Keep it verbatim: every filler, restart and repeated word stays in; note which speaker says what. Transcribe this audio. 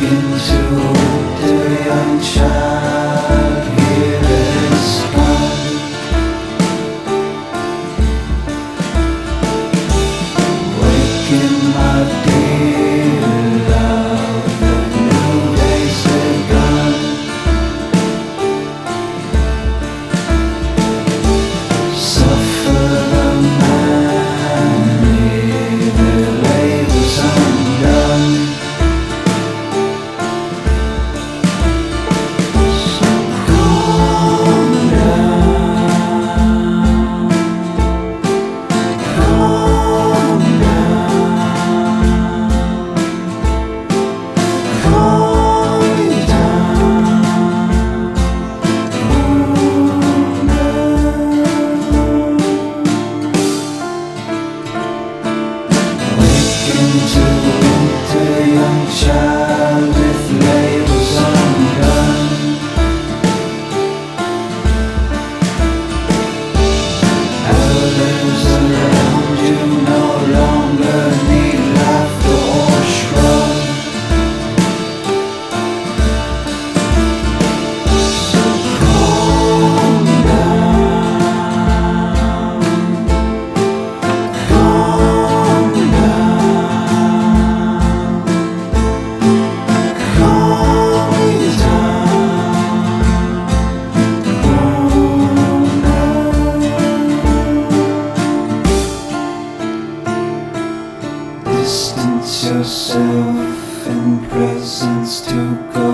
Speaker 1: into the young child, here is gone. Waking my dear love, the new day's begun. Suffer the many, their labours undone. So calm down, calm down, calm into the young child with labels undone. Elders around you no longer need laughter or shrug. So calm down, calm down, calm down. Distance yourself in presence to God.